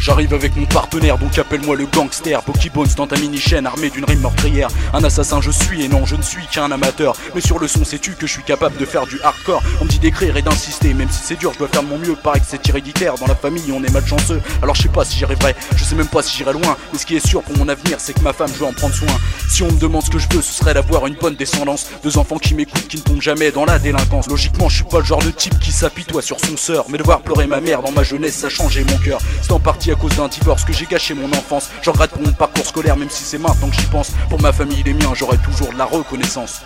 J'arrive avec mon partenaire, donc appelle-moi le gangster. Pocky Bones dans ta mini-chaîne, armé d'une rime meurtrière. Un assassin je suis, et non je ne suis qu'un amateur. Mais sur le son sais-tu que je suis capable de faire du hardcore. On me dit d'écrire et d'insister, même si c'est dur je dois faire de mon mieux. Paraît que c'est héréditaire, dans la famille on est malchanceux. Alors je sais pas si j'y arriverai, je sais même pas si j'irai loin. Mais ce qui est sûr pour mon avenir c'est que ma femme je veux en prendre soin. Si on me demande ce que je veux, ce serait d'avoir une bonne descendance. Deux enfants qui m'écoutent, qui ne tombent jamais dans la délinquance. Logiquement je suis pas le genre de type qui s'apitoie sur son sœur. Mais de voir pleurer ma mère dans ma jeunesse ça a changé mon cœur. C'est en partie à cause d'un divorce que j'ai gâché mon enfance. Je regrette pour mon parcours scolaire même si c'est maintenant que j'y pense. Pour ma famille et les miens j'aurai toujours de la reconnaissance.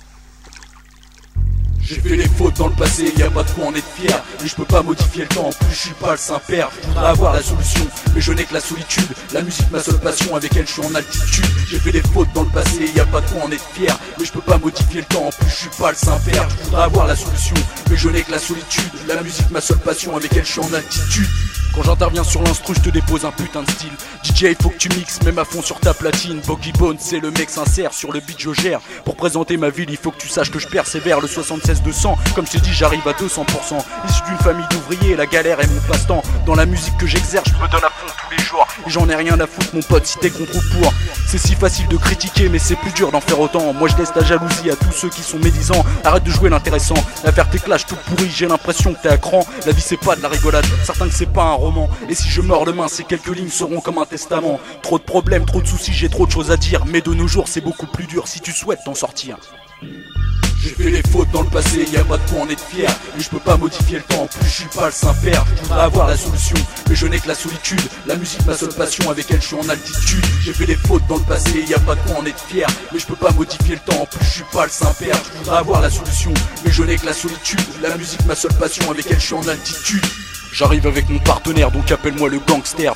J'ai fait les fautes dans le passé, y a pas de quoi en être fier. Mais je peux pas modifier le temps, en plus je suis pas le Saint-Père. Je voudrais avoir la solution, mais je n'ai que la solitude. La musique ma seule passion, avec elle je suis en altitude. J'ai fait les fautes dans le passé, y a pas de quoi en être fier. Mais je peux pas modifier le temps, en plus je suis pas le Saint-Père. Je voudrais avoir la solution, mais je n'ai que la solitude. La musique ma seule passion, avec elle je suis en altitude. Quand j'interviens sur l'instru, je te dépose un putain de style. DJ, il faut que tu mixes, même à fond sur ta platine. Pocky Bones, c'est le mec sincère, sur le beat je gère. Pour présenter ma ville, il faut que tu saches que je persévère. Le 76-200, comme je t'ai dit, j'arrive à 200%. Issu d'une famille d'ouvriers, la galère est mon passe-temps. Dans la musique que j'exerce, je me donne à fond tous les jours. Et j'en ai rien à foutre, mon pote, si t'es contre ou pour. C'est si facile de critiquer, mais c'est plus dur d'en faire autant. Moi je laisse la jalousie à tous ceux qui sont médisants. Arrête de jouer l'intéressant, à faire tes clashs tout pourris. J'ai l'impression que t'es à cran, la vie c'est pas de la rigolade. Certains que c'est pas un roman, et si je meurs demain, ces quelques lignes seront comme un testament. Trop de problèmes, trop de soucis, j'ai trop de choses à dire. Mais de nos jours c'est beaucoup plus dur si tu souhaites t'en sortir. J'ai fait les fautes dans le passé, y a pas de quoi en être fier. Mais je peux pas modifier le temps, en plus je suis pas le Saint-Père. Je voudrais avoir la solution, mais je n'ai que la solitude. La musique ma seule passion, avec elle je suis en altitude. J'ai fait les fautes dans le passé, y a pas de quoi en être fier. Mais je peux pas modifier le temps, en plus je suis pas le Saint-Père. Je voudrais avoir la solution, mais je n'ai que la solitude. La musique ma seule passion, avec elle je suis en altitude. J'arrive avec mon partenaire, donc appelle-moi le gangster.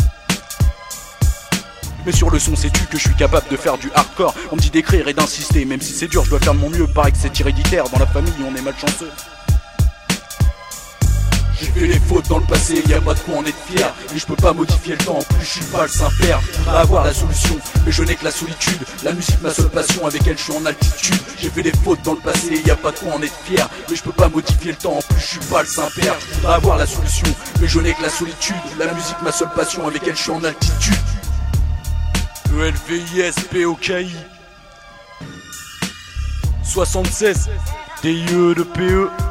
Mais sur le son sais-tu que je suis capable de faire du hardcore. On me dit d'écrire et d'insister, même si c'est dur je dois faire de mon mieux. Paraît que c'est héréditaire, dans la famille on est malchanceux. J'ai fait les fautes dans le passé, y a pas de quoi en être fier. Mais je peux pas modifier le temps, en plus je suis pas le Saint-Père. Je voudrais avoir la solution, mais je n'ai que la solitude. La musique ma seule passion, avec elle je suis en altitude. J'ai fait des fautes dans le passé, y a pas de quoi en être fier. Mais je peux pas modifier le temps, en plus je suis pas le Saint-Père. Je voudrais avoir la solution, mais je n'ai que la solitude. La musique ma seule passion, avec elle je suis en altitude. ELVISPOKI 76 DIE de PE